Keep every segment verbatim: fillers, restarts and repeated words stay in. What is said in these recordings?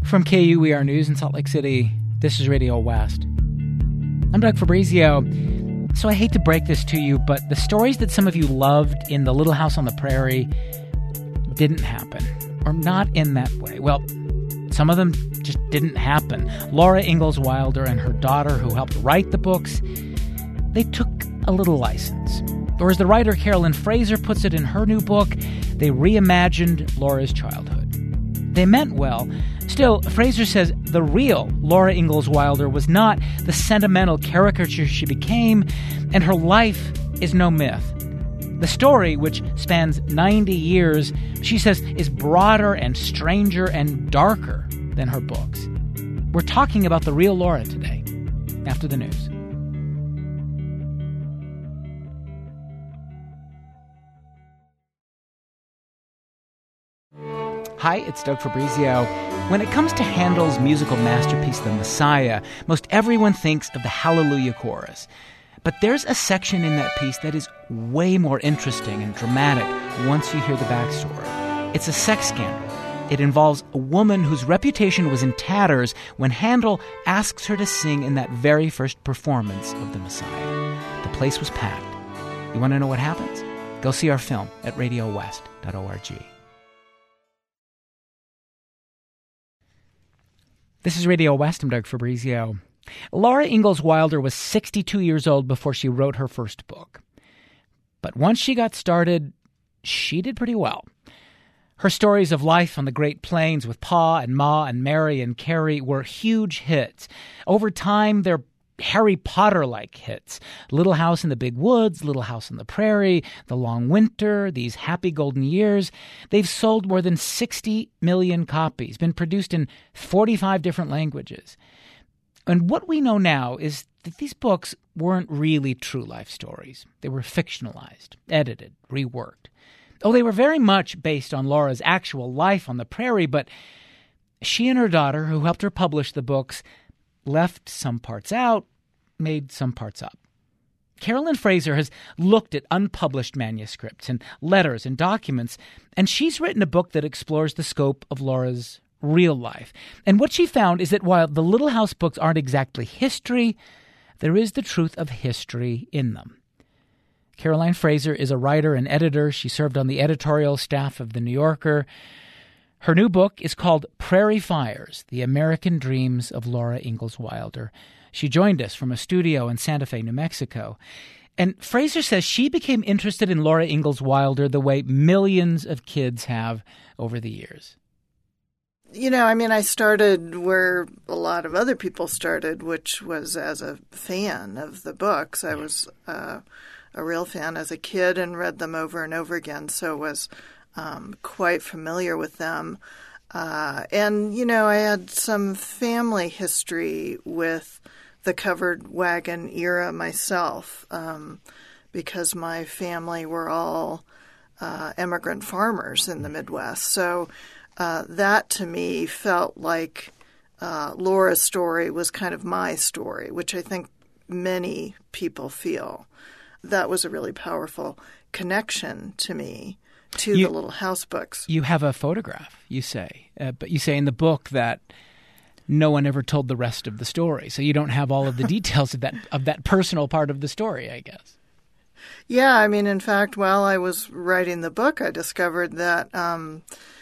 From K U E R News in Salt Lake City, this is Radio West. I'm Doug Fabrizio. So I hate to break this to you, but the stories that some of you loved in The Little House on the Prairie didn't happen, or not in that way. Well, some of them just didn't happen. Laura Ingalls Wilder and her daughter, who helped write the books, they took a little license. Or as the writer Carolyn Fraser puts it in her new book, they reimagined Laura's childhood. They meant well. Still, Fraser says the real Laura Ingalls Wilder was not the sentimental caricature she became, and her life is no myth. The story, which spans ninety years, she says is broader and stranger and darker than her books. We're talking about the real Laura today, after the news. Hi, it's Doug Fabrizio. When it comes to Handel's musical masterpiece, The Messiah, most everyone thinks of the Hallelujah chorus. But there's a section in that piece that is way more interesting and dramatic once you hear the backstory. It's a sex scandal. It involves a woman whose reputation was in tatters when Handel asks her to sing in that very first performance of The Messiah. The place was packed. You want to know what happens? Go see our film at radio west dot org. This is Radio West. I'm Doug Fabrizio. Laura Ingalls Wilder was sixty-two years old before she wrote her first book. But once she got started, she did pretty well. Her stories of life on the Great Plains with Pa and Ma and Mary and Carrie were huge hits. Over time, they're Harry Potter-like hits. Little House in the Big Woods, Little House on the Prairie, The Long Winter, These Happy Golden Years. They've sold more than sixty million copies, been produced in forty-five different languages. And what we know now is that these books weren't really true life stories. They were fictionalized, edited, reworked. Oh, they were very much based on Laura's actual life on the prairie, but she and her daughter, who helped her publish the books, left some parts out, made some parts up. Carolyn Fraser has looked at unpublished manuscripts and letters and documents, and she's written a book that explores the scope of Laura's real life. And what she found is that while the Little House books aren't exactly history, there is the truth of history in them. Caroline Fraser is a writer and editor. She served on the editorial staff of The New Yorker. Her new book is called Prairie Fires, The American Dreams of Laura Ingalls Wilder. She joined us from a studio in Santa Fe, New Mexico. And Fraser says she became interested in Laura Ingalls Wilder the way millions of kids have over the years. You know, I mean, I started where a lot of other people started, which was as a fan of the books. I was uh, a real fan as a kid and read them over and over again, so was Um, quite familiar with them. Uh, and, you know, I had some family history with the covered wagon era myself um, because my family were all uh, immigrant farmers in the Midwest. So uh, that to me felt like uh, Laura's story was kind of my story, which I think many people feel. That was a really powerful connection to me. To you, the Little House books. You have a photograph, you say, uh, but you say in the book that no one ever told the rest of the story, so you don't have all of the details of that of that personal part of the story, I guess. Yeah, I mean, in fact, while I was writing the book, I discovered that um,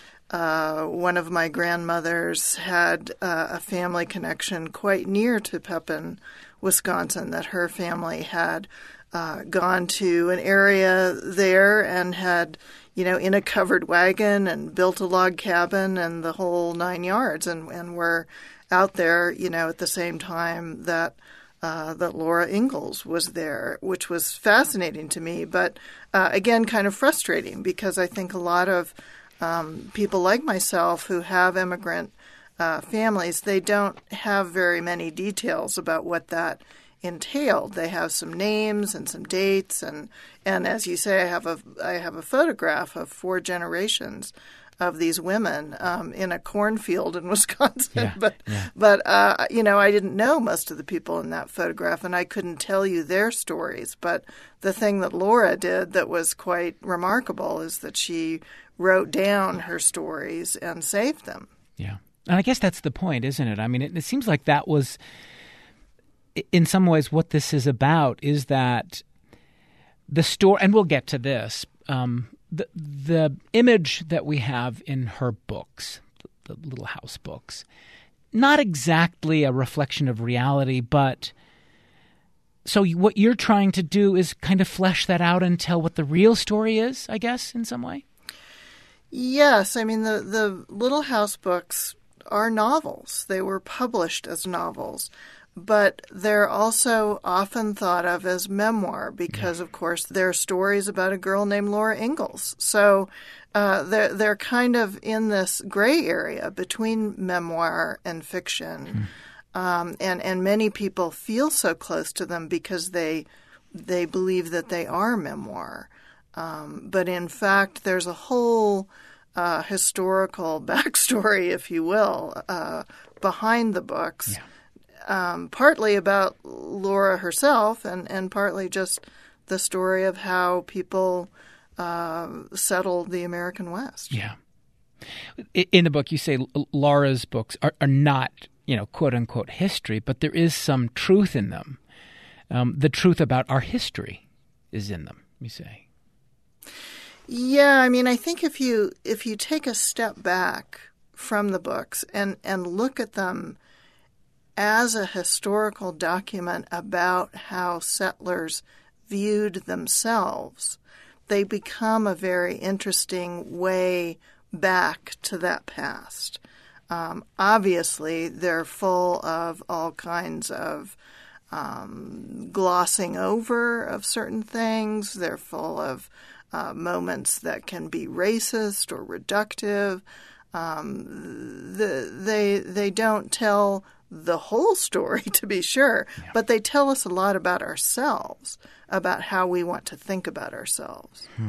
uh, one of my grandmothers had uh, a family connection quite near to Pepin, Wisconsin, that her family had uh, gone to an area there and had, you know, in a covered wagon and built a log cabin and the whole nine yards, and, and were out there, you know, at the same time that uh, that Laura Ingalls was there, which was fascinating to me, but uh, again, kind of frustrating because I think a lot of um, people like myself who have immigrant uh, families, they don't have very many details about what that entailed. They have some names and some dates, and and as you say, I have a I have a photograph of four generations of these women um, in a cornfield in Wisconsin. Yeah, but yeah. but uh, you know, I didn't know most of the people in that photograph, and I couldn't tell you their stories. But the thing that Laura did that was quite remarkable is that she wrote down her stories and saved them. Yeah. And I guess that's the point, isn't it? I mean, it, it seems like that was, in some ways, what this is about, is that the story, and we'll get to this, um, the, the image that we have in her books, the, the Little House books, not exactly a reflection of reality, but so what you're trying to do is kind of flesh that out and tell what the real story is, I guess, in some way? Yes. I mean, the, the Little House books are novels. They were published as novels, but they're also often thought of as memoir because, yeah. of course, they're stories about a girl named Laura Ingalls. So uh, they're, they're kind of in this gray area between memoir and fiction. Hmm. Um, and, and many people feel so close to them because they they believe that they are memoir. Um, but in fact, there's a whole uh, historical backstory, if you will, uh, behind the books, yeah. um, partly about Laura herself and, and partly just the story of how people uh, settled the American West. Yeah. In the book, you say Laura's books are, are not, you know, quote unquote history, but there is some truth in them. Um, the truth about our history is in them, you say. Yeah, I mean, I think if you if you take a step back from the books and, and look at them as a historical document about how settlers viewed themselves, they become a very interesting way back to that past. Um, obviously, they're full of all kinds of um, glossing over of certain things. They're full of uh, moments that can be racist or reductive. Um, the, they they don't tell the whole story, to be sure, yeah. but they tell us a lot about ourselves, about how we want to think about ourselves. Hmm.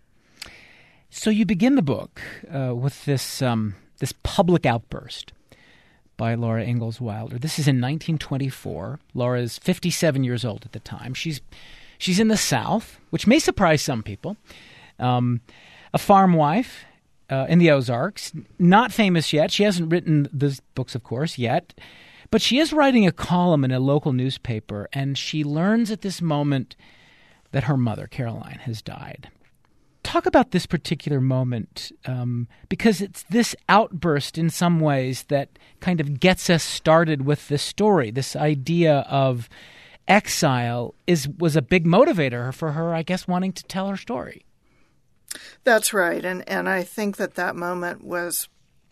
So you begin the book uh, with this um, this public outburst by Laura Ingalls Wilder. This is in nineteen twenty-four. Laura is fifty-seven years old at the time. She's she's in the South, which may surprise some people. Um, a farm wife uh, in the Ozarks, not famous yet. She hasn't written the books, of course, yet. But she is writing a column in a local newspaper, and she learns at this moment that her mother, Caroline, has died. Talk about this particular moment, um, because it's this outburst in some ways that kind of gets us started with this story. This idea of exile is was a big motivator for her, I guess, wanting to tell her story. That's right. And, and I think that that moment was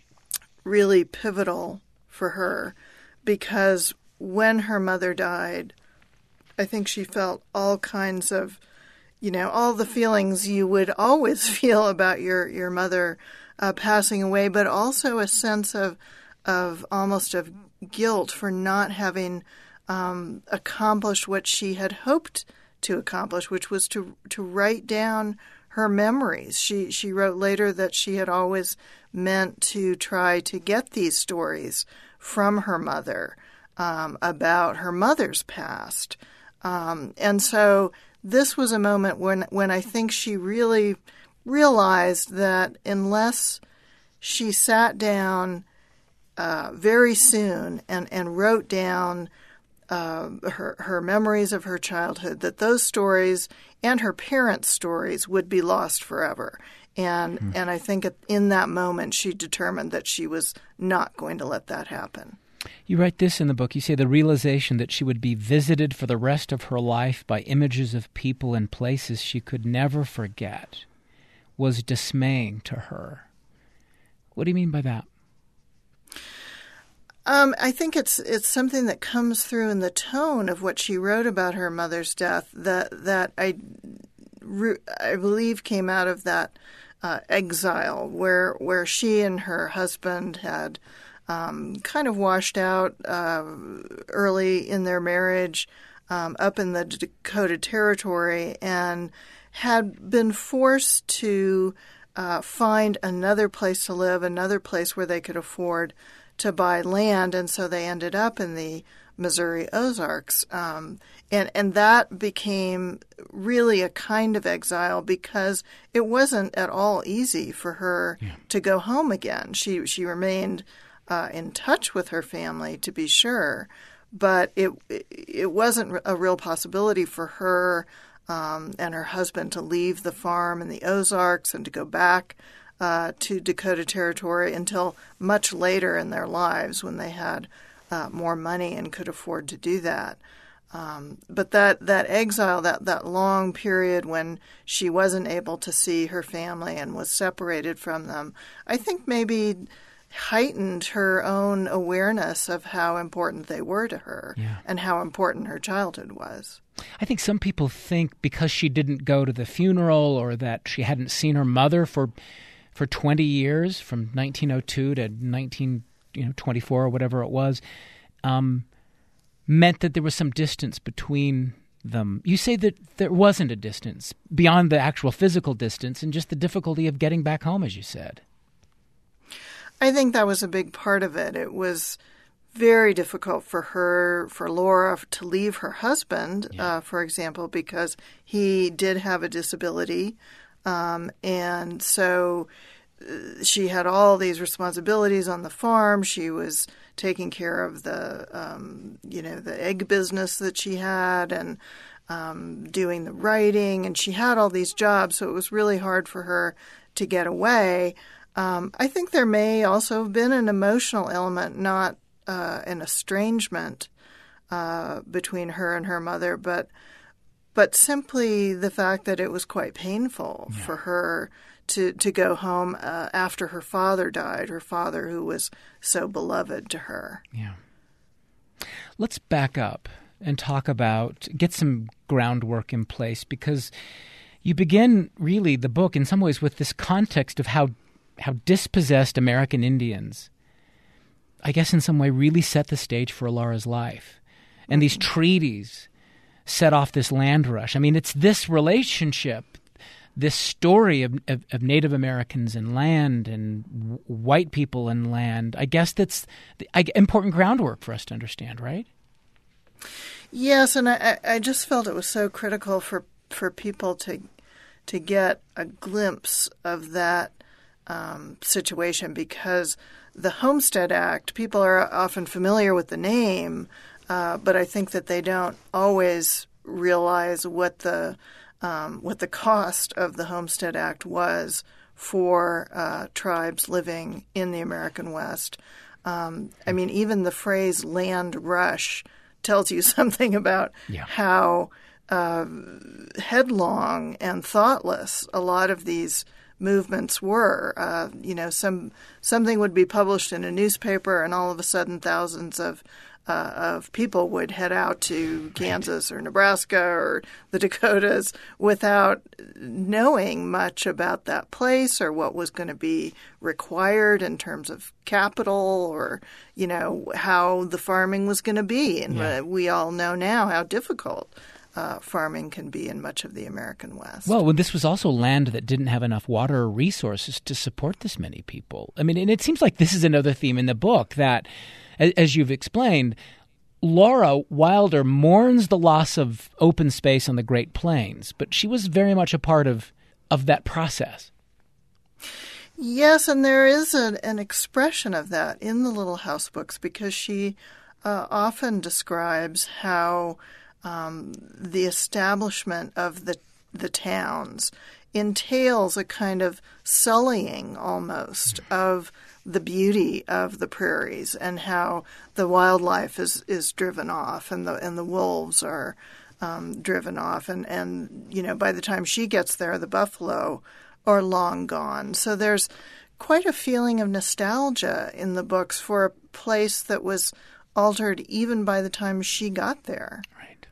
really pivotal for her because when her mother died, I think she felt all kinds of You know, all the feelings you would always feel about your, your mother uh, passing away, but also a sense of of almost of guilt for not having um, accomplished what she had hoped to accomplish, which was to to write down her memories. She she wrote later that she had always meant to try to get these stories from her mother um, about her mother's past, um, and so. This was a moment when, when I think she really realized that unless she sat down uh, very soon and, and wrote down uh, her, her memories of her childhood, that those stories and her parents' stories would be lost forever. And, mm-hmm. and I think in that moment she determined that she was not going to let that happen. You write this in the book. You say the realization that she would be visited for the rest of her life by images of people and places she could never forget was dismaying to her. What do you mean by that? Um, I think it's it's something that comes through in the tone of what she wrote about her mother's death that that I, I believe came out of that uh, exile where where she and her husband had Um, kind of washed out uh, early in their marriage um, up in the Dakota Territory and had been forced to uh, find another place to live, another place where they could afford to buy land, and so they ended up in the Missouri Ozarks. Um, and, and that became really a kind of exile because it wasn't at all easy for her yeah. to go home again. She, she remained uh, in touch with her family, to be sure, but it it wasn't a real possibility for her um, and her husband to leave the farm in the Ozarks and to go back uh, to Dakota Territory until much later in their lives, when they had uh, more money and could afford to do that. Um, but that, that exile, that, that long period when she wasn't able to see her family and was separated from them, I think maybe heightened her own awareness of how important they were to her yeah. and how important her childhood was. I think some people think because she didn't go to the funeral, or that she hadn't seen her mother for for twenty years, from nineteen oh two to nineteen twenty-four or whatever it was, um, meant that there was some distance between them. You say that there wasn't a distance beyond the actual physical distance, and just the difficulty of getting back home, as you said. I think that was a big part of it. It was very difficult for her, for Laura, to leave her husband, yeah. uh, for example, because he did have a disability. Um, and so uh, she had all these responsibilities on the farm. She was taking care of the, um, you know, the egg business that she had, and um, doing the writing. And she had all these jobs, so it was really hard for her to get away. Um, I think there may also have been an emotional element, not uh, an estrangement uh, between her and her mother, but but simply the fact that it was quite painful yeah. for her to, to go home uh, after her father died, her father who was so beloved to her. Yeah. Let's back up and talk about, get some groundwork in place, because you begin really the book in some ways with this context of how how dispossessed American Indians, I guess in some way, really set the stage for Laura's life. And these treaties set off this land rush. I mean, it's this relationship, this story of, of, of Native Americans and land and w- white people and land, I guess that's the, I, important groundwork for us to understand, right? Yes, and I, I just felt it was so critical for, for people to to get a glimpse of that um, situation, because the Homestead Act, people are often familiar with the name, uh, but I think that they don't always realize what the um, what the cost of the Homestead Act was for uh, tribes living in the American West. Um, I mean, even the phrase "land rush" tells you something about yeah. how uh, headlong and thoughtless a lot of these movements were. Uh, you know, some something would be published in a newspaper, and all of a sudden, thousands of uh, of people would head out to Kansas or Nebraska or the Dakotas without knowing much about that place or what was going to be required in terms of capital, or you know how the farming was going to be. And yeah. we all know now how difficult Uh, farming can be in much of the American West. Well, well, this was also land that didn't have enough water or resources to support this many people. I mean, and it seems like this is another theme in the book that, as you've explained, Laura Wilder mourns the loss of open space on the Great Plains, but she was very much a part of, of that process. Yes, and there is a, an expression of that in the Little House books, because she uh, often describes how Um, the establishment of the the towns entails a kind of sullying almost of the beauty of the prairies, and how the wildlife is, is driven off, and the and the wolves are um, driven off, and, and you know by the time she gets there, the buffalo are long gone. So there's quite a feeling of nostalgia in the books for a place that was altered even by the time she got there.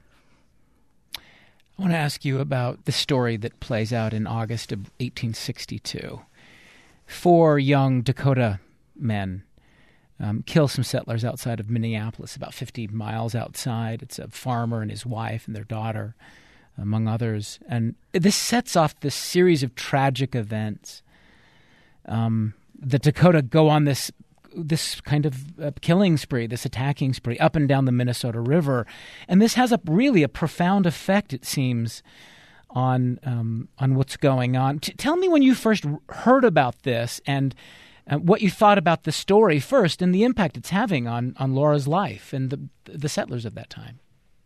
I want to ask you about the story that plays out in August of eighteen sixty-two. Four young Dakota men um, kill some settlers outside of Minneapolis, about fifty miles outside. It's a farmer and his wife and their daughter, among others. And this sets off this series of tragic events. Um, the Dakota go on this this kind of uh, killing spree, this attacking spree up and down the Minnesota River. And this has a really a profound effect, it seems, on um, on what's going on. T- tell me when you first heard about this, and uh, what you thought about the story first and the impact it's having on, on Laura's life and the the settlers of that time.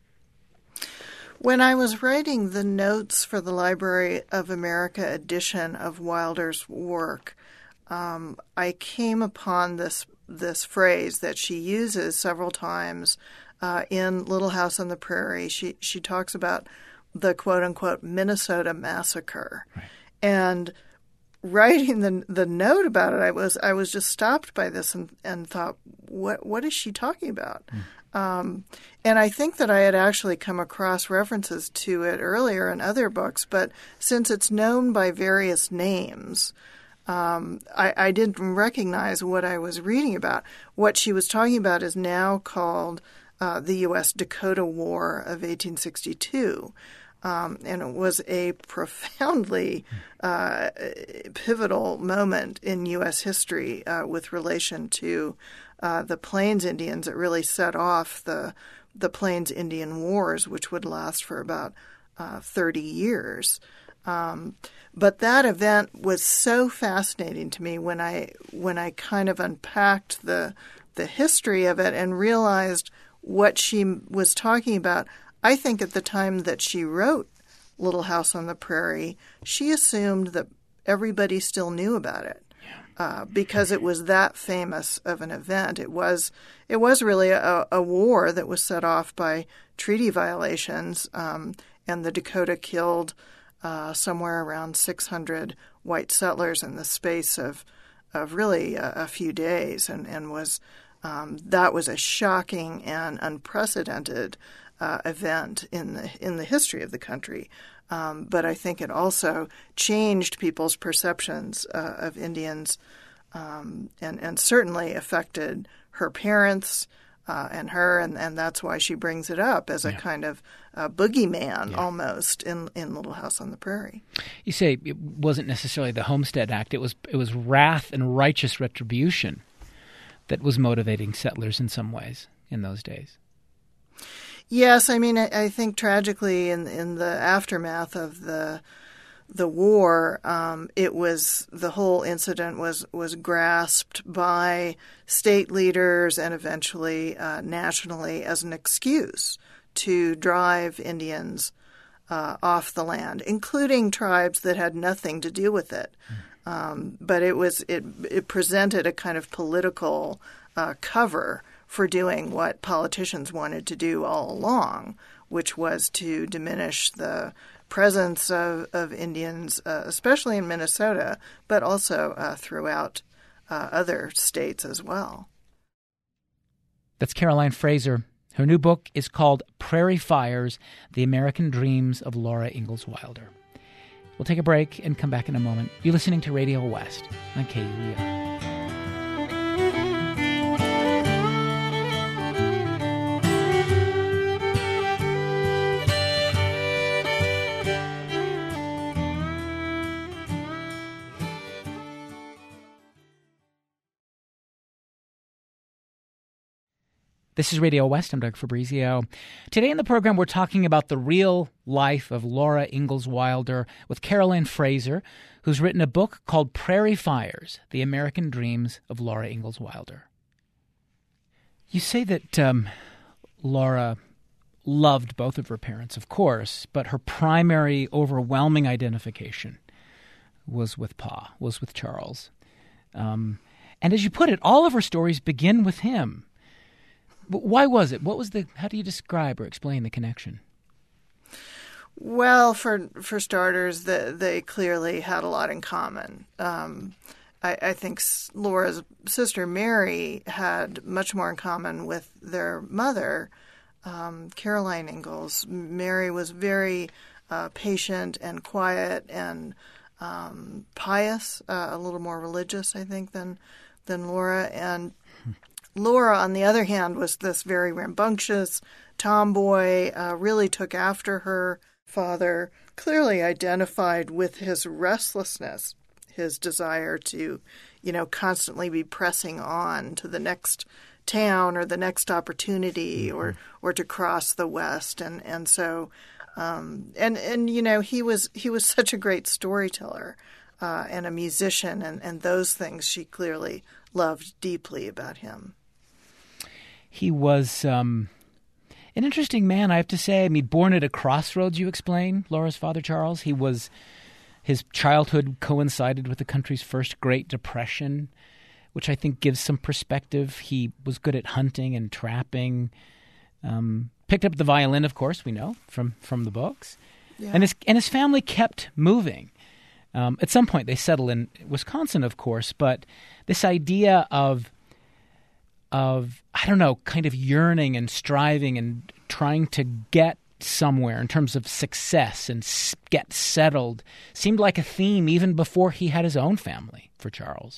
When I was writing the notes for the Library of America edition of Wilder's work, um, I came upon this this phrase that she uses several times uh, in Little House on the Prairie. She she talks about the quote-unquote Minnesota Massacre. Right. And writing the the note about it, I was I was just stopped by this and, and thought, what what is she talking about? Mm. Um, and I think that I had actually come across references to it earlier in other books, but since it's known by various names, um, I, I didn't recognize what I was reading about. What she was talking about is now called uh, the U S Dakota War of eighteen sixty-two. Um, and it was a profoundly uh, pivotal moment in U S history uh, with relation to uh, the Plains Indians. It really set off the the Plains Indian Wars, which would last for about uh, thirty years. Um, but that event was so fascinating to me when I when I kind of unpacked the the history of it and realized what she was talking about. I think at the time that she wrote Little House on the Prairie, she assumed that everybody still knew about it uh, because it was that famous of an event. It was it was really a, a war that was set off by treaty violations, um, and the Dakota killed uh, somewhere around six hundred white settlers in the space of of really a, a few days, and and was um, that was a shocking and unprecedented Uh, event in the in the history of the country, um, but I think it also changed people's perceptions uh, of Indians, um, and and certainly affected her parents uh, and her, and, and that's why she brings it up as a yeah. kind of uh, boogeyman yeah. almost in in Little House on the Prairie. You say it wasn't necessarily the Homestead Act; it was it was wrath and righteous retribution that was motivating settlers in some ways in those days. Yes, I mean, I, I think tragically in in the aftermath of the the war, um, it was the whole incident was was grasped by state leaders and eventually uh, nationally as an excuse to drive Indians uh, off the land, including tribes that had nothing to do with it. Mm. Um, but it was it it presented a kind of political uh, cover for doing what politicians wanted to do all along, which was to diminish the presence of, of Indians, uh, especially in Minnesota, but also uh, throughout uh, other states as well. That's Caroline Fraser. Her new book is called Prairie Fires, The American Dreams of Laura Ingalls Wilder. We'll take a break and come back in a moment. You're listening to Radio West on K U E R. This is Radio West. I'm Doug Fabrizio. Today in the program, we're talking about the real life of Laura Ingalls Wilder with Caroline Fraser, who's written a book called Prairie Fires, The American Dreams of Laura Ingalls Wilder. You say that um, Laura loved both of her parents, of course, but her primary overwhelming identification was with Pa, was with Charles. Um, and as you put it, all of her stories begin with him. Why was it? What was the? How do you describe or explain the connection? Well, for for starters, the, they clearly had a lot in common. Um, I, I think Laura's sister Mary had much more in common with their mother, um, Caroline Ingalls. Mary was very uh, patient and quiet and um, pious, uh, a little more religious, I think, than than Laura. And Laura, on the other hand, was this very rambunctious tomboy, uh, really took after her father, clearly identified with his restlessness, his desire to, you know, constantly be pressing on to the next town or the next opportunity mm-hmm. or or to cross the West. And, and so, um, and, and, you know, he was he was such a great storyteller. uh, and a musician, and, and those things she clearly loved deeply about him. He was um, an interesting man, I have to say. I mean, born at a crossroads, you explain, Laura's father, Charles. He was his childhood coincided with the country's first Great Depression, which I think gives some perspective. He was good at hunting and trapping. Um, picked up the violin, of course, we know from from the books. Yeah. And his and his family kept moving. Um, at some point, they settled in Wisconsin, of course, but this idea of of I don't know, kind of yearning and striving and trying to get somewhere in terms of success and s- get settled seemed like a theme even before he had his own family for Charles.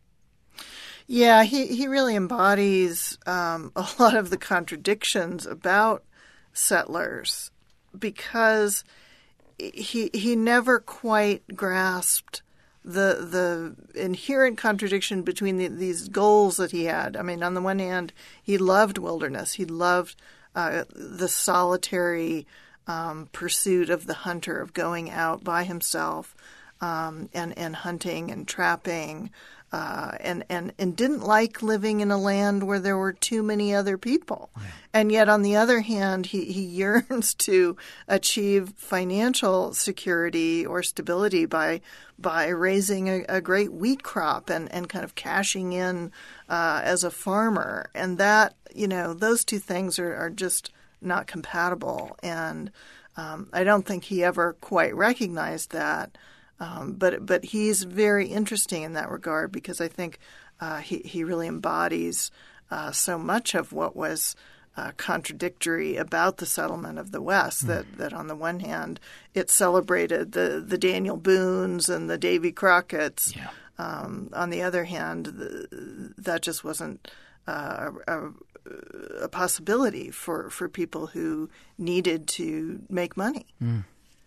Yeah, he, he really embodies um, a lot of the contradictions about settlers because he he never quite grasped the the inherent contradiction between the, these goals that he had. I mean, on the one hand, he loved wilderness. He loved uh, the solitary um, pursuit of the hunter, of going out by himself um, and, and hunting and trapping. Uh, and, and, and didn't like living in a land where there were too many other people. Yeah. And yet, on the other hand, he, he yearns to achieve financial security or stability by by raising a, a great wheat crop and, and kind of cashing in uh, as a farmer. And that, you know, those two things are, are just not compatible. And um, I don't think he ever quite recognized that. Um, but but he's very interesting in that regard because I think uh, he he really embodies uh, so much of what was uh, contradictory about the settlement of the West. Mm. That that on the one hand it celebrated the, the Daniel Boones and the Davy Crockett's. Yeah. Um, on the other hand, the, that just wasn't uh, a, a possibility for, for people who needed to make money. Mm.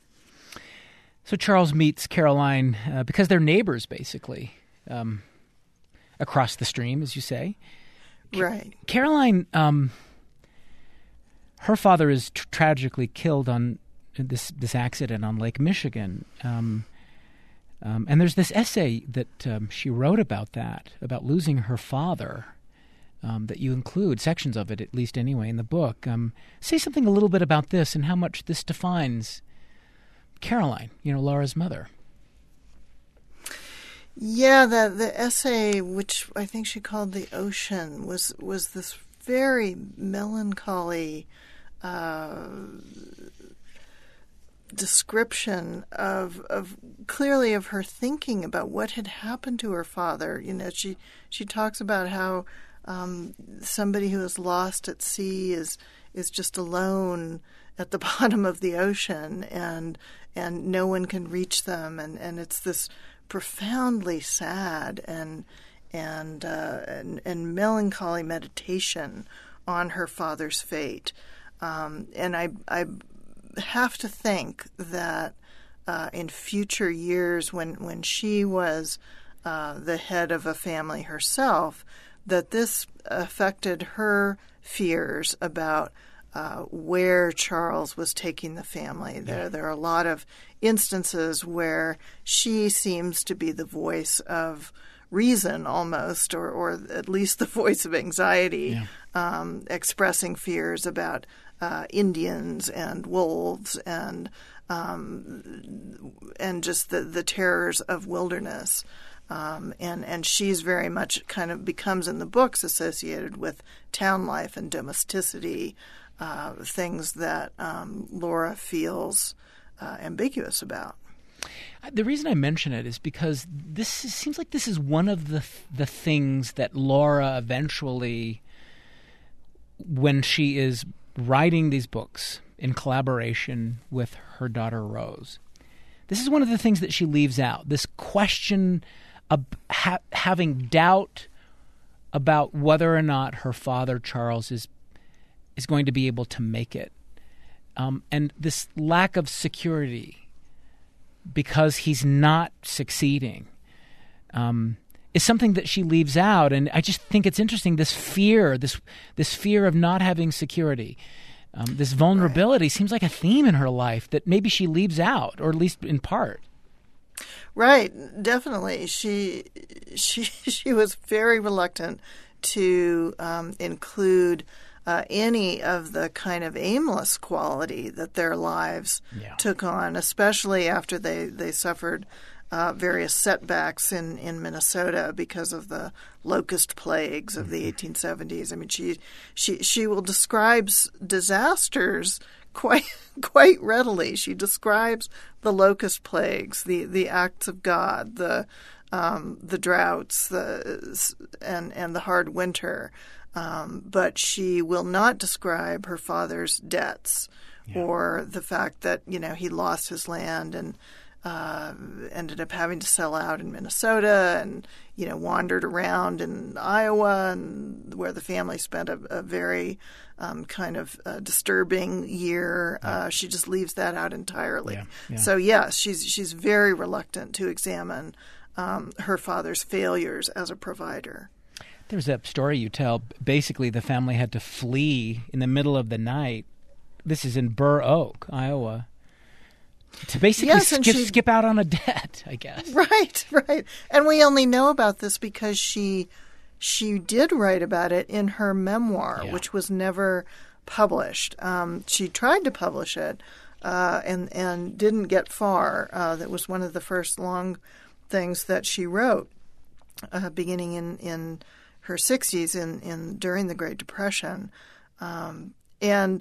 So Charles meets Caroline uh, because they're neighbors, basically, um, across the stream, as you say. Right. Ca- Caroline, um, her father is tr- tragically killed on this this accident on Lake Michigan. Um, um, and there's this essay that um, she wrote about that, about losing her father, um, that you include sections of it, at least anyway, in the book. Um, say something a little bit about this and how much this defines Caroline, you know, Laura's mother. Yeah, the the essay, which I think she called "The Ocean," was was this very melancholy uh, description of of clearly of her thinking about what had happened to her father. You know, she she talks about how um, somebody who is lost at sea is is just alone at the bottom of the ocean, and and no one can reach them, and, and it's this profoundly sad and and, uh, and and melancholy meditation on her father's fate. Um, and I I have to think that uh, in future years, when when she was uh, the head of a family herself, that this affected her fears about Uh, where Charles was taking the family. There there are a lot of instances where she seems to be the voice of reason almost, or, or at least the voice of anxiety, yeah. um, expressing fears about uh, Indians and wolves and um, and just the, the terrors of wilderness. Um, and, and she's very much kind of becomes in the books associated with town life and domesticity, Uh, things that um, Laura feels uh, ambiguous about. The reason I mention it is because this is, seems like this is one of the the things that Laura eventually, when she is writing these books in collaboration with her daughter Rose, this is one of the things that she leaves out. This question of ha- having doubt about whether or not her father Charles is is going to be able to make it. Um, and this lack of security because he's not succeeding um, is something that she leaves out. And I just think it's interesting, this fear, this this fear of not having security, um, this vulnerability right. seems like a theme in her life that maybe she leaves out, or at least in part. Right, definitely. She she she was very reluctant to um, include uh, any of the kind of aimless quality that their lives Yeah. took on, especially after they they suffered uh, various setbacks in, in Minnesota because of the locust plagues of the eighteen seventies. I mean, she she she will describe disasters quite quite readily. She describes the locust plagues, the, the acts of God, the um, the droughts, the and and the hard winter, um, but she will not describe her father's debts yeah. or the fact that you know he lost his land and uh, ended up having to sell out in Minnesota and you know wandered around in Iowa and where the family spent a, a very Um, kind of uh, disturbing year. Uh, she just leaves that out entirely. Yeah, yeah. So yes, she's she's very reluctant to examine um, her father's failures as a provider. There's a story you tell. Basically, the family had to flee in the middle of the night. This is in Burr Oak, Iowa, to basically yes, skip, she, skip out on a debt, I guess. Right, right. And we only know about this because she she did write about it in her memoir, yeah. which was never published. Um, she tried to publish it uh, and and didn't get far. Uh, that was one of the first long things that she wrote, uh, beginning in, in her sixties, in, in during the Great Depression, um, and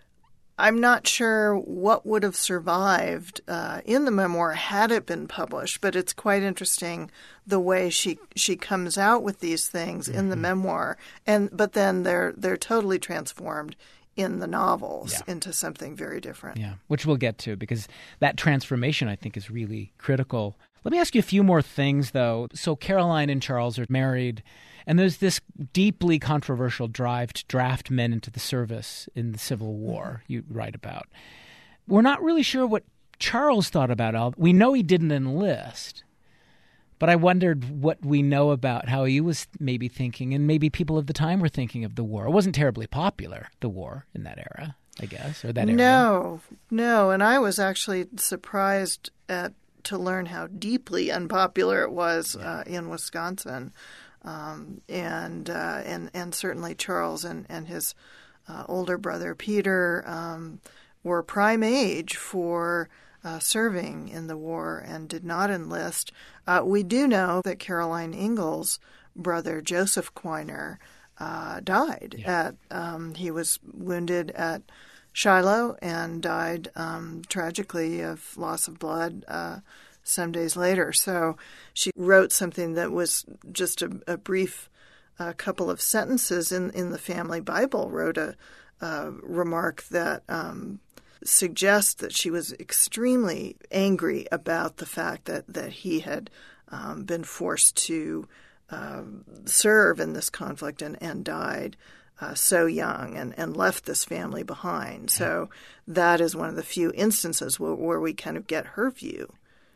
I'm not sure what would have survived uh, in the memoir had it been published, but it's quite interesting the way she she comes out with these things mm-hmm. in the memoir, and but then they're they're totally transformed in the novels yeah. into something very different. Yeah, which we'll get to because that transformation I think is really critical. Let me ask you a few more things though. So Caroline and Charles are married. And there's this deeply controversial drive to draft men into the service in the Civil War you write about. We're not really sure what Charles thought about it. We know he didn't enlist, but I wondered what we know about how he was maybe thinking, and maybe people of the time were thinking of the war. It wasn't terribly popular, the war, in that era, I guess, or that era. No, no, and I was actually surprised at to learn how deeply unpopular it was yeah. uh, in Wisconsin. Um, and, uh, and and certainly Charles and, and his uh, older brother Peter um, were prime age for uh, serving in the war and did not enlist. Uh, we do know that Caroline Ingalls' brother Joseph Quiner uh, died. Yeah. At um, he was wounded at Shiloh and died um, tragically of loss of blood uh some days later. So she wrote something that was just a, a brief uh, couple of sentences in, in the family Bible, wrote a, a remark that um, suggests that she was extremely angry about the fact that, that he had um, been forced to uh, serve in this conflict and, and died uh, so young and, and left this family behind. So that is one of the few instances where, where we kind of get her view.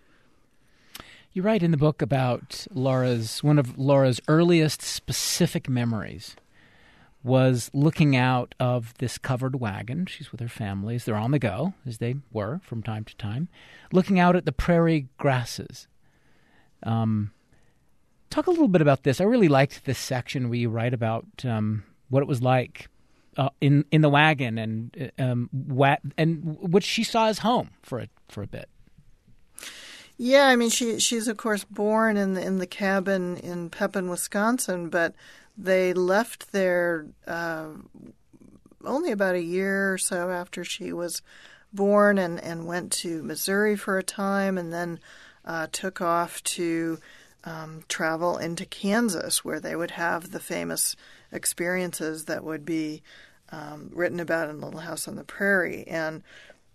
You write in the book about Laura's, one of Laura's earliest specific memories was looking out of this covered wagon. She's with her family as they're on the go, as they were from time to time, looking out at the prairie grasses. Um, talk a little bit about this. I really liked this section where you write about um, what it was like uh, in in the wagon and um, wa- and what she saw as home for a, for a bit. Yeah, I mean, she she's of course born in the in the cabin in Pepin, Wisconsin, but they left there uh, only about a year or so after she was born, and, and went to Missouri for a time, and then uh, took off to um, travel into Kansas, where they would have the famous experiences that would be um, written about in Little House on the Prairie, and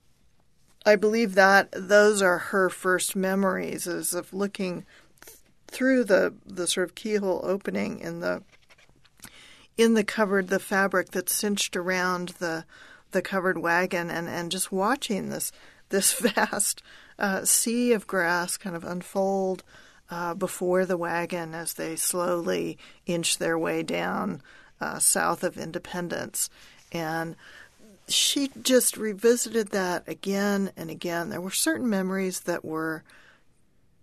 I believe that those are her first memories, is of looking th- through the, the sort of keyhole opening in the in the covered the fabric that's cinched around the the covered wagon, and, and just watching this this vast uh, sea of grass kind of unfold uh, before the wagon as they slowly inch their way down uh, south of Independence. And she just revisited that again and again. There were certain memories that were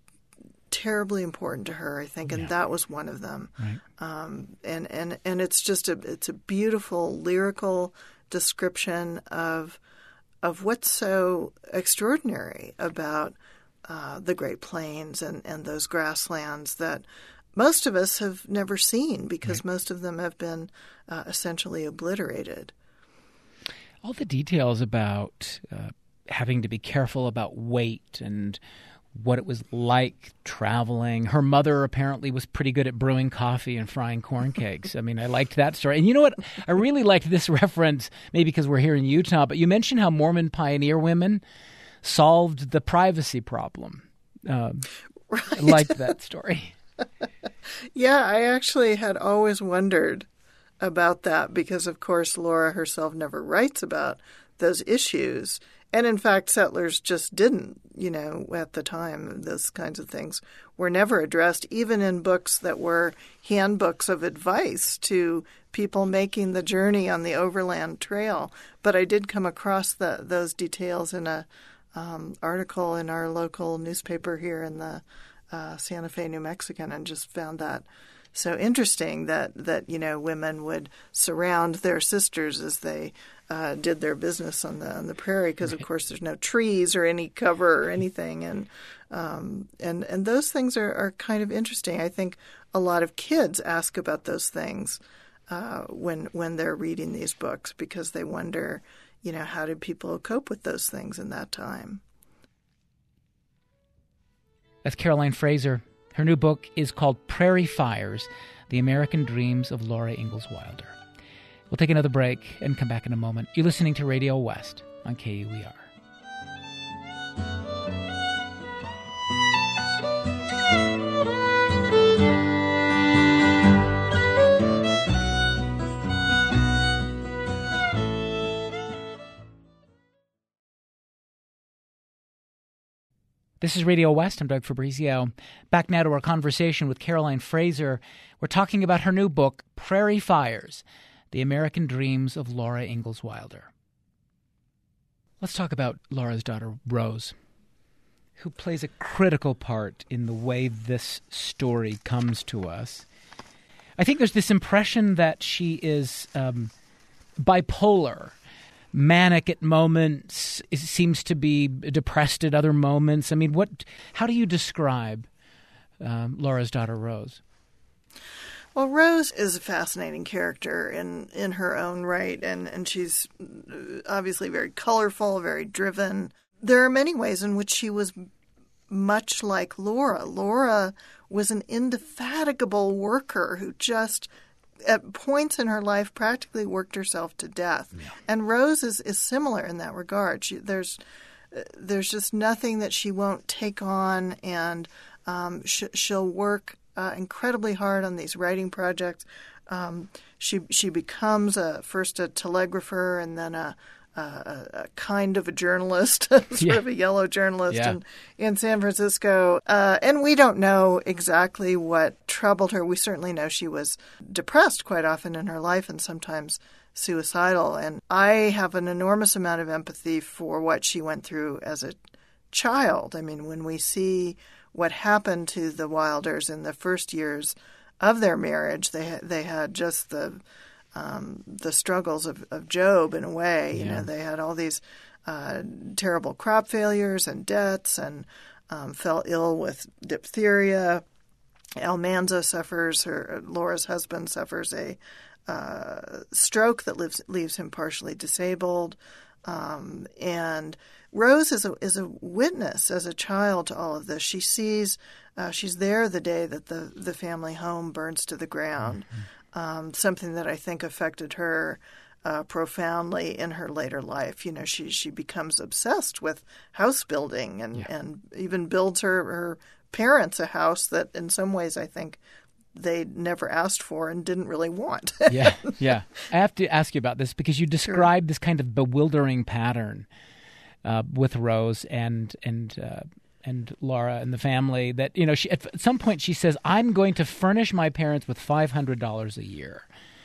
terribly important to her, I think, and Yeah. that was one of them. Right. Um, and, and, and it's just a it's a beautiful lyrical description of of what's so extraordinary about uh, the Great Plains and, and those grasslands that most of us have never seen because Right. most of them have been uh, essentially obliterated. All the details about uh, having to be careful about weight and what it was like traveling. Her mother apparently was pretty good at brewing coffee and frying corn cakes. I mean, I liked that story. And you know what? I really liked this reference, maybe because we're here in Utah, but you mentioned how Mormon pioneer women solved the privacy problem. Um, Right. I liked that story. Yeah, I actually had always wondered about that because, of course, Laura herself never writes about those issues. And in fact, settlers just didn't, you know, at the time. Those kinds of things were never addressed, even in books that were handbooks of advice to people making the journey on the overland trail. But I did come across the, those details in a um, article in our local newspaper here in the uh, Santa Fe, New Mexican, and just found that so interesting that, that you know, women would surround their sisters as they uh, did their business on the on the prairie because, right. of course, there's no trees or any cover or anything. And um, and, and those things are, are kind of interesting. I think a lot of kids ask about those things uh, when when they're reading these books because they wonder, you know, how did people cope with those things in that time? That's Caroline Fraser. Her new book is called Prairie Fires, The American Dreams of Laura Ingalls Wilder. We'll take another break and come back in a moment. You're listening to Radio West on K U E R. This is Radio West. I'm Doug Fabrizio. Back now to our conversation with Caroline Fraser. We're talking about her new book, Prairie Fires, The American Dreams of Laura Ingalls Wilder. Let's talk about Laura's daughter, Rose, who plays a critical part in the way this story comes to us. I think there's this impression that she is um, bipolar, manic at moments, seems to be depressed at other moments. I mean, what? How do you describe um, Laura's daughter, Rose? Well, Rose is a fascinating character in, in her own right, and, and she's obviously very colorful, very driven. There are many ways in which she was much like Laura. Laura was an indefatigable worker who just at points in her life practically worked herself to death. Yeah. And Rose is, is similar in that regard. She, there's there's just nothing that she won't take on, and um, sh- she'll work uh, incredibly hard on these writing projects. Um, she she becomes a first a telegrapher and then a Uh, a kind of a journalist, sort yeah. of a yellow journalist yeah. in, in San Francisco. Uh, and we don't know exactly what troubled her. We certainly know she was depressed quite often in her life and sometimes suicidal. And I have an enormous amount of empathy for what she went through as a child. I mean, when we see what happened to the Wilders in the first years of their marriage, they, they had just the... Um, the struggles of, of Job in a way. You yeah. know, they had all these uh, terrible crop failures and debts and um, fell ill with diphtheria. Almanza suffers, her Laura's husband suffers a uh, stroke that lives, leaves him partially disabled. Um, and Rose is a, is a witness as a child to all of this. She sees, uh, she's there the day that the, the family home burns to the ground. Mm-hmm. Um, something that I think affected her uh, profoundly in her later life. You know, she she becomes obsessed with house building and, yeah. and even builds her, her parents a house that in some ways I think they never asked for and didn't really want. yeah, yeah. I have to ask you about this because you described sure. this kind of bewildering pattern uh, with Rose and and uh, and Laura and the family that, you know, she, at some point she says, I'm going to furnish my parents with five hundred dollars a year.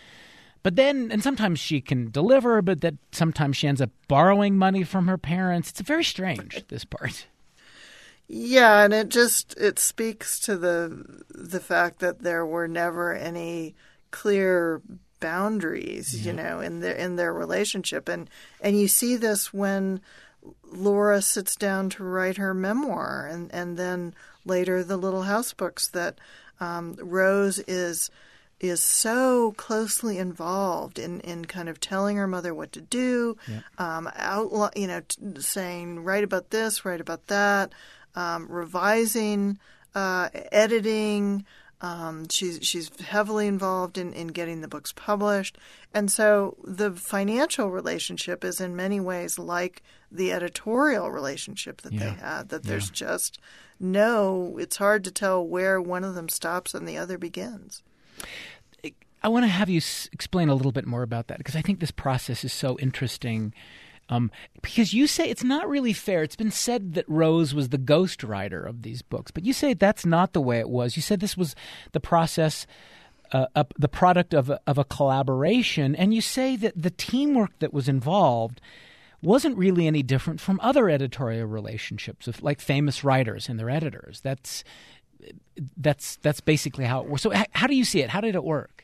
But then, and sometimes she can deliver, but that sometimes she ends up borrowing money from her parents. It's very strange, this part. Yeah, and it just it speaks to the the fact that there were never any clear boundaries, yeah. you know, in their in their relationship, and and you see this when Laura sits down to write her memoir, and and then later the Little House books, that um, Rose is is so closely involved in, in kind of telling her mother what to do, yeah. um, outli- you know, t- saying write about this, write about that. Um, revising, uh, editing. Um, she's she's heavily involved in, in getting the books published. And so the financial relationship is in many ways like the editorial relationship that yeah. they had, that there's yeah. just no, it's hard to tell where one of them stops and the other begins. I want to have you s- explain a little bit more about that, because I think this process is so interesting. Um, because you say it's not really fair. It's been said that Rose was the ghostwriter of these books, but you say that's not the way it was. You said this was the process, uh, uh, the product of a, of a collaboration, and you say that the teamwork that was involved wasn't really any different from other editorial relationships of like famous writers and their editors. That's that's that's basically how it works. So, h- how do you see it? How did it work?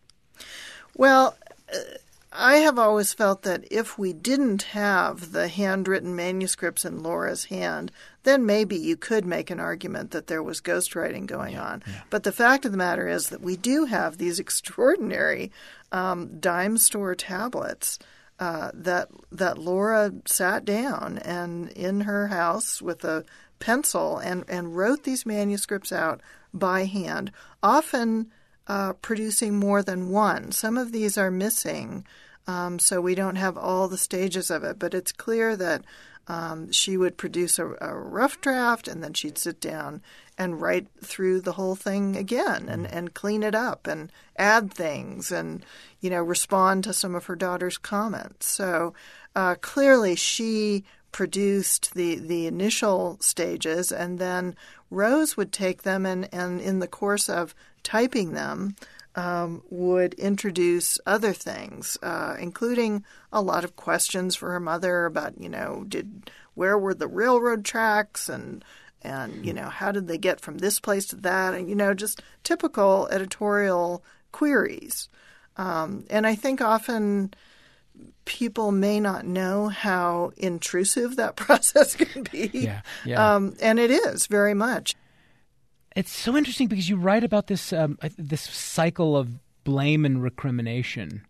Well. Uh... I have always felt that if we didn't have the handwritten manuscripts in Laura's hand, then maybe you could make an argument that there was ghostwriting going yeah, on. Yeah. But the fact of the matter is that we do have these extraordinary um, dime store tablets uh, that that Laura sat down and in her house with a pencil and, and wrote these manuscripts out by hand, often Uh, producing more than one. Some of these are missing, um, so we don't have all the stages of it. But it's clear that um, she would produce a, a rough draft, and then she'd sit down and write through the whole thing again and, and clean it up and add things and, you know, respond to some of her daughter's comments. So uh, clearly she produced the, the initial stages, and then Rose would take them and, and in the course of typing them, um, would introduce other things, uh, including a lot of questions for her mother about, you know, did where were the railroad tracks and, and you know, how did they get from this place to that? And, you know, just typical editorial queries. Um, and I think often people may not know how intrusive that process can be. Yeah, yeah. Um, and it is very much. It's so interesting because you write about this um, this cycle of blame and recrimination,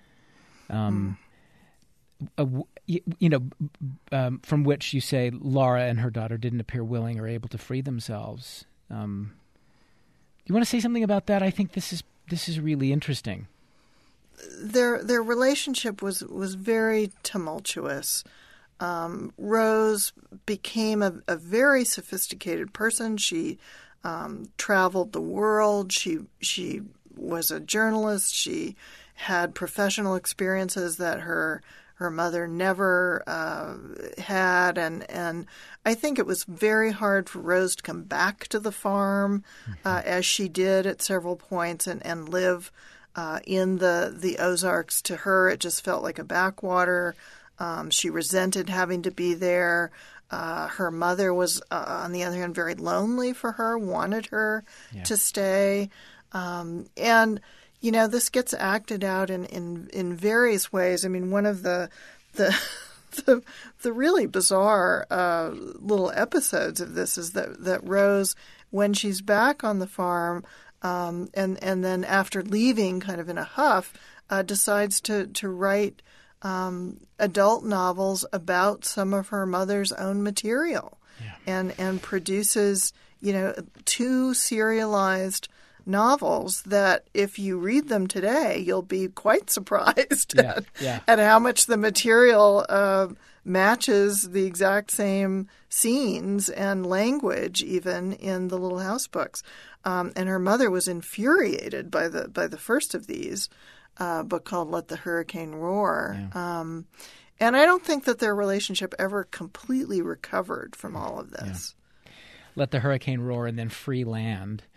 um, mm. uh, you, you know, um, from which you say Laura and her daughter didn't appear willing or able to free themselves. Um, do you want to say something about that? I think this is this is really interesting. Their their relationship was was very tumultuous. Um, Rose became a, a very sophisticated person. She Um, traveled the world. She she was a journalist. She had professional experiences that her her mother never uh, had, and and I think it was very hard for Rose to come back to the farm mm-hmm. uh, as she did at several points and and live uh, in the the Ozarks. To her, it just felt like a backwater. Um, she resented having to be there. Uh, her mother was, uh, on the other hand, very lonely for her, wanted her yeah. to stay. Um, and, you know, this gets acted out in, in, in various ways. I mean, one of the the the, the really bizarre uh, little episodes of this is that, that Rose, when she's back on the farm, um, and, and then after leaving kind of in a huff, uh, decides to, to write Um, adult novels about some of her mother's own material, yeah. and and produces, you know, two serialized novels that if you read them today, you'll be quite surprised yeah, at, yeah. at how much the material uh, matches the exact same scenes and language even in the Little House books. Um, and her mother was infuriated by the by the first of these. Uh, book called Let the Hurricane Roar. Yeah. Um, and I don't think that their relationship ever completely recovered from all of this. Yeah. Let the Hurricane Roar and then Free Land.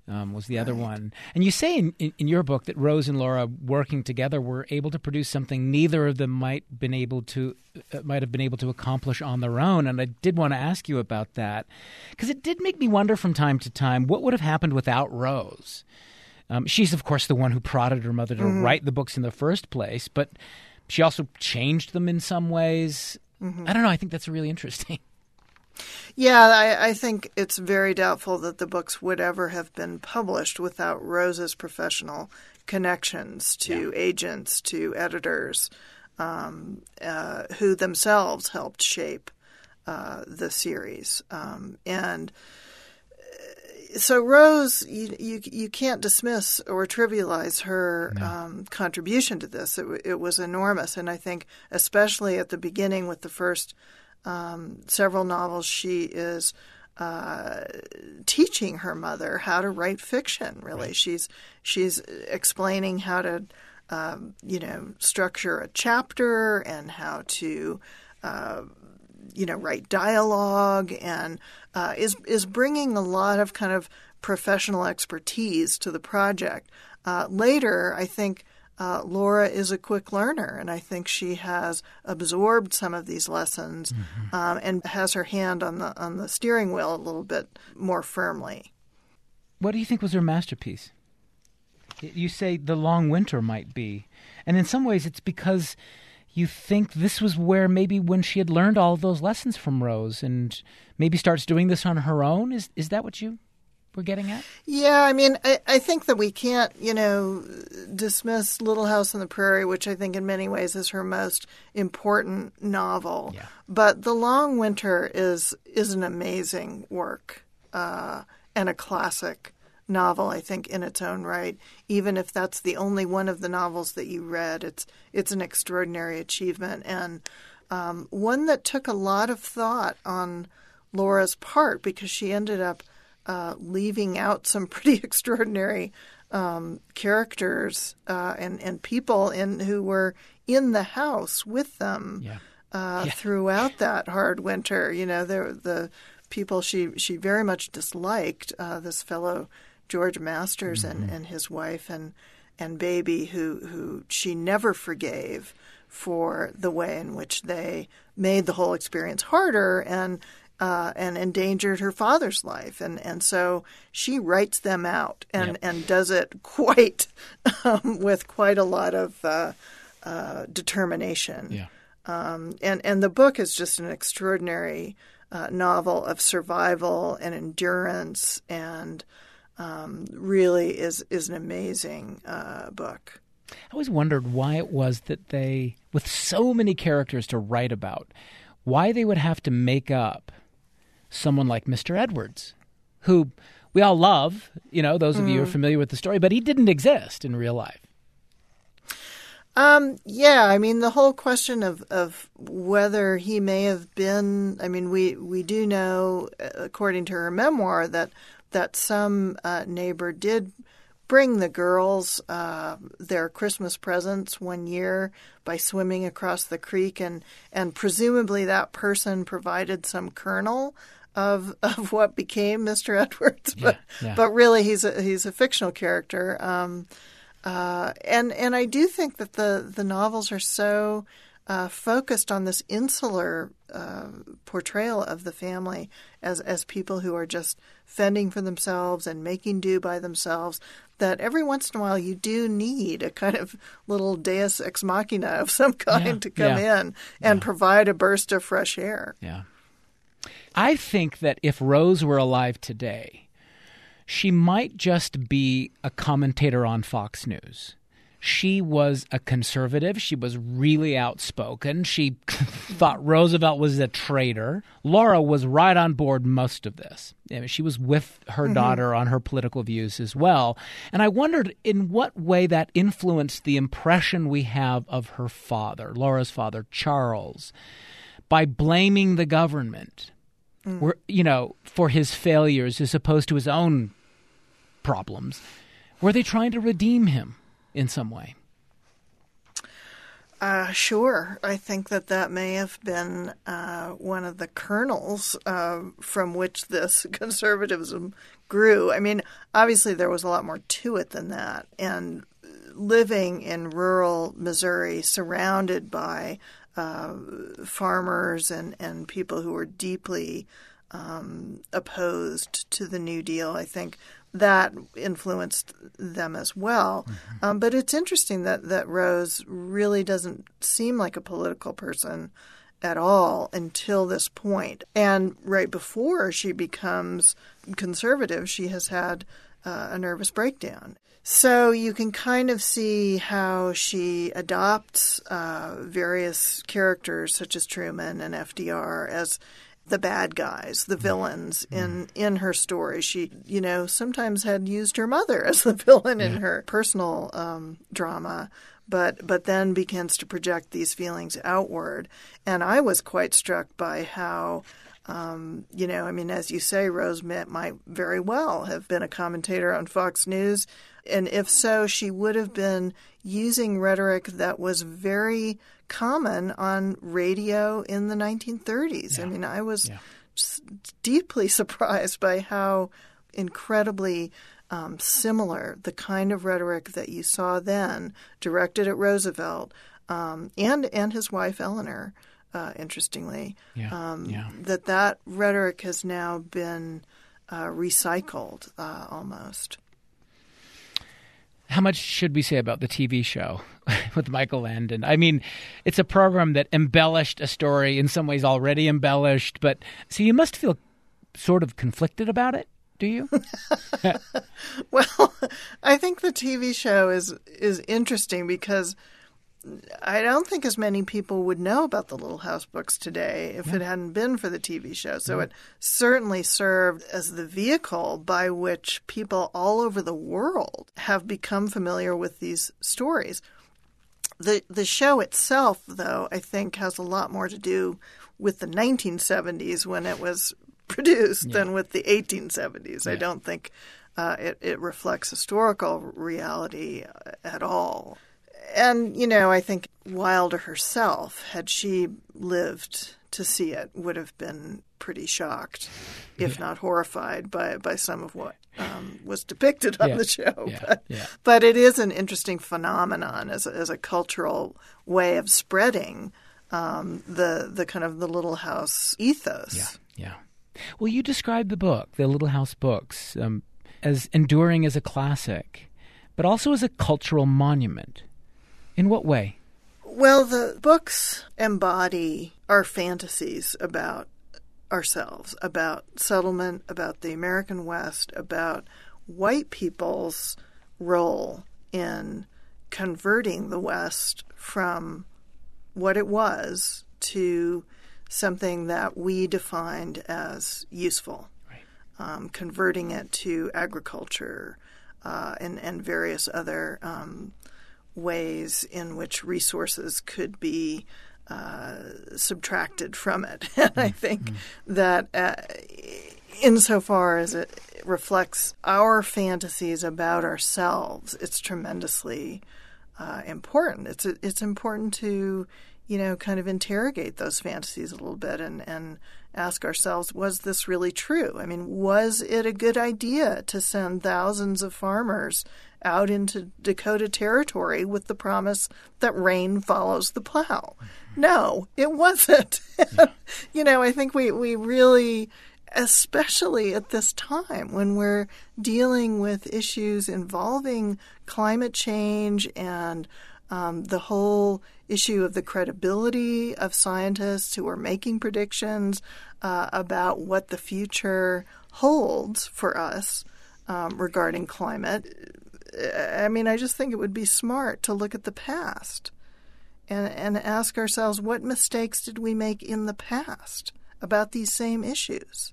Um, was the other Right. one. And you say in, in, in your book that Rose and Laura, working together, were able to produce something neither of them might been able to uh, might have been able to accomplish on their own. And I did want to ask you about that because it did make me wonder from time to time what would have happened without Rose. Um, she's, of course, the one who prodded her mother to Mm-hmm. write the books in the first place, but she also changed them in some ways. Mm-hmm. I don't know. I think that's really interesting. Yeah, I, I think it's very doubtful that the books would ever have been published without Rose's professional connections to Yeah. agents, to editors, um, uh, who themselves helped shape uh, the series. Um, and so Rose, you, you you can't dismiss or trivialize her No. um, contribution to this. It, w- it was enormous, and I think especially at the beginning with the first um, several novels, she is uh, teaching her mother how to write fiction. Really, Right. she's she's explaining how to um, you know structure a chapter and how to uh, you know, write dialogue, and uh, is is bringing a lot of kind of professional expertise to the project. Uh, later, I think uh, Laura is a quick learner, and I think she has absorbed some of these lessons Mm-hmm. um, and has her hand on the on the steering wheel a little bit more firmly. What do you think was her masterpiece? You say The Long Winter might be. And in some ways it's because you think this was where maybe when she had learned all of those lessons from Rose and maybe starts doing this on her own. Is is that what you were getting at? Yeah, I mean, I, I think that we can't, you know, dismiss Little House on the Prairie, which I think in many ways is her most important novel. Yeah. But The Long Winter is is an amazing work uh, and a classic novel, I think, in its own right. Even if that's the only one of the novels that you read, it's it's an extraordinary achievement, and um, one that took a lot of thought on Laura's part, because she ended up uh, leaving out some pretty extraordinary um, characters uh, and and people in who were in the house with them Yeah. uh, Yeah. throughout that hard winter. You know, the the people she she very much disliked. Uh, this fellow George Masters Mm-hmm. and, and his wife and and baby, who who she never forgave for the way in which they made the whole experience harder and uh, and endangered her father's life, and and so she writes them out and, Yep. and does it quite um, with quite a lot of uh, uh, determination. Yeah. Um, and and the book is just an extraordinary uh, novel of survival and endurance, and um, really is is an amazing uh, book. I always wondered why it was that they, with so many characters to write about, why they would have to make up someone like Mister Edwards, who we all love, you know, those of you who are familiar with the story, but he didn't exist in real life. Um, yeah, I mean, the whole question of, of whether he may have been, I mean, we, we do know, according to her memoir, that that some uh, neighbor did bring the girls uh, their Christmas presents one year by swimming across the creek, and, and presumably that person provided some kernel of of what became Mister Edwards, but Yeah, yeah. but really he's a he's a fictional character. Um, uh, and and I do think that the the novels are so uh, focused on this insular uh, portrayal of the family as as people who are just fending for themselves and making do by themselves, that every once in a while you do need a kind of little deus ex machina of some kind Yeah, to come yeah. in and provide a burst of fresh air. Yeah. I think that if Rose were alive today, she might just be a commentator on Fox News. She was a conservative. She was really outspoken. She thought Roosevelt was a traitor. Laura was right on board most of this. I mean, she was with her mm-hmm. daughter on her political views as well. And I wondered in what way that influenced the impression we have of her father, Laura's father, Charles, by blaming the government, mm. were, you know, for his failures as opposed to his own problems. Were they trying to redeem him in some way? Uh, sure. I think that that may have been uh, one of the kernels uh, from which this conservatism grew. I mean, obviously there was a lot more to it than that. And living in rural Missouri, surrounded by uh, farmers and, and people who were deeply um, opposed to the New Deal, I think that influenced them as well. Mm-hmm. Um, but it's interesting that, that Rose really doesn't seem like a political person at all until this point. And right before she becomes conservative, she has had uh, a nervous breakdown. So you can kind of see how she adopts uh, various characters such as Truman and F D R as the bad guys, the villains in, in her story. She, you know, sometimes had used her mother as the villain yeah. in her personal um, drama, but but then begins to project these feelings outward. And I was quite struck by how, um, you know, I mean, as you say, Rose might very well have been a commentator on Fox News. And if so, she would have been using rhetoric that was very common on radio in the nineteen thirties. Yeah. I mean, I was yeah. deeply surprised by how incredibly um, similar the kind of rhetoric that you saw then directed at Roosevelt um, and and his wife Eleanor, uh, interestingly, yeah. Um, yeah. that that rhetoric has now been uh, recycled uh, almost. How much should we say about the T V show with Michael Landon? I mean, it's a program that embellished a story, in some ways already embellished, but so you must feel sort of conflicted about it, do you? Well, I think the T V show is is interesting because I don't think as many people would know about the Little House books today if yeah. it hadn't been for the T V show. So yeah. it certainly served as the vehicle by which people all over the world have become familiar with these stories. The the show itself, though, I think has a lot more to do with the nineteen seventies when it was produced yeah. than with the eighteen seventies. Yeah. I don't think uh, it, it reflects historical reality at all. And, you know, I think Wilder herself, had she lived to see it, would have been pretty shocked, if yeah. not horrified, by, by some of what um, was depicted on yeah. the show. Yeah. But, yeah. but it is an interesting phenomenon as a, as a cultural way of spreading um, the the kind of the Little House ethos. Yeah, yeah. Well, you described the book, the Little House books, um, as enduring as a classic, but also as a cultural monument. In what way? Well, the books embody our fantasies about ourselves, about settlement, about the American West, about white people's role in converting the West from what it was to something that we defined as useful, right. um, converting it to agriculture uh, and, and various other um ways in which resources could be uh, subtracted from it. And I think mm-hmm. that uh, insofar as it reflects our fantasies about ourselves, it's tremendously uh, important. It's it's important to, you know, kind of interrogate those fantasies a little bit and, and ask ourselves, was this really true? I mean, was it a good idea to send thousands of farmers out into Dakota Territory with the promise that rain follows the plow? No, it wasn't. Yeah. You know, I think we, we really, especially at this time when we're dealing with issues involving climate change and um, the whole issue of the credibility of scientists who are making predictions uh, about what the future holds for us um, regarding climate, I mean, I just think it would be smart to look at the past and and ask ourselves, what mistakes did we make in the past about these same issues?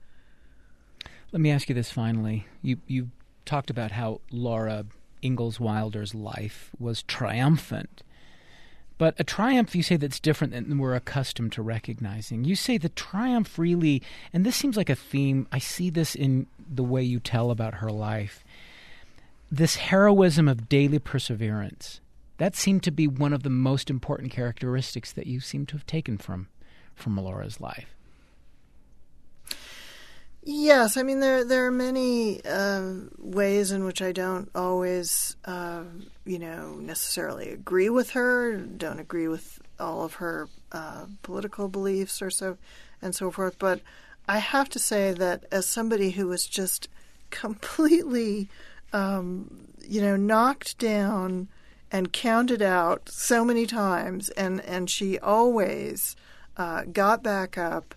Let me ask you this finally. You you talked about how Laura Ingalls Wilder's life was triumphant. But a triumph, you say, that's different than we're accustomed to recognizing. You say the triumph really, and this seems like a theme, I see this in the way you tell about her life, this heroism of daily perseverance that seemed to be one of the most important characteristics that you seem to have taken from from Laura's life. Yes, I mean, there there are many uh, ways in which I don't always, uh, you know, necessarily agree with her, don't agree with all of her uh, political beliefs or so, and so forth. But I have to say that as somebody who was just completely, um, you know, knocked down and counted out so many times, and, and she always uh, got back up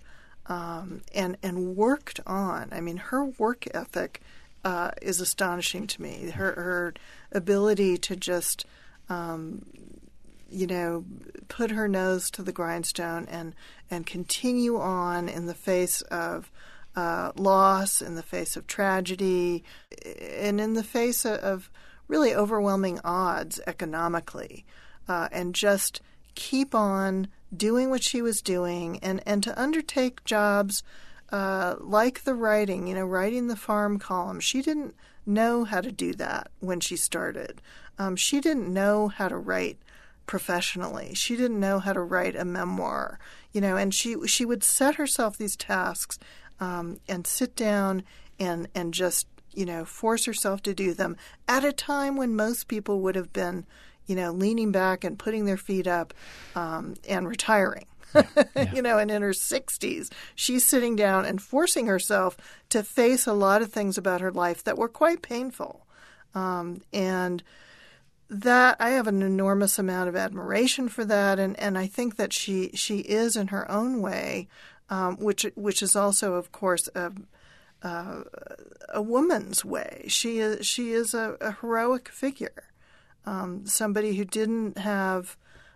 um, and and worked on. I mean, her work ethic uh, is astonishing to me. Her her ability to just, um, you know, put her nose to the grindstone and and continue on in the face of uh, loss, in the face of tragedy, and in the face of, of really overwhelming odds economically, uh, and just keep on doing what she was doing, and, and to undertake jobs uh, like the writing, you know, writing the farm column. She didn't know how to do that when she started. Um, she didn't know how to write professionally. She didn't know how to write a memoir, you know, and she she would set herself these tasks um, and sit down and and just, you know, force herself to do them at a time when most people would have been, you know, leaning back and putting their feet up um, and retiring. Yeah, yeah. You know, and in her sixties, she's sitting down and forcing herself to face a lot of things about her life that were quite painful. Um, and that I have an enormous amount of admiration for that, and, and I think that she she is in her own way, um, which which is also, of course, a, uh, a woman's way. She is she is a, a heroic figure. Um, somebody who didn't have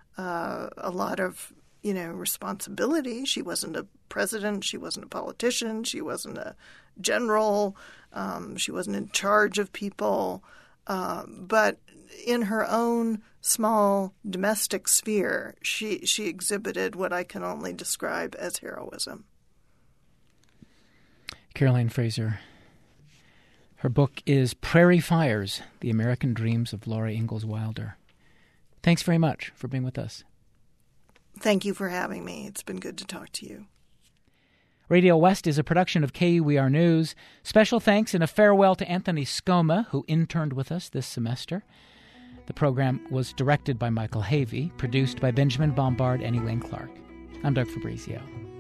uh, a lot of, you know, responsibility. She wasn't a president. She wasn't a politician. She wasn't a general. Um, she wasn't in charge of people. Uh, but in her own small domestic sphere, she she exhibited what I can only describe as heroism. Caroline Fraser. Her book is Prairie Fires, The American Dreams of Laura Ingalls Wilder. Thanks very much for being with us. Thank you for having me. It's been good to talk to you. Radio West is a production of K U E R News. Special thanks and a farewell to Anthony Scoma, who interned with us this semester. The program was directed by Michael Havey, produced by Benjamin Bombard and Elaine Clark. I'm Doug Fabrizio.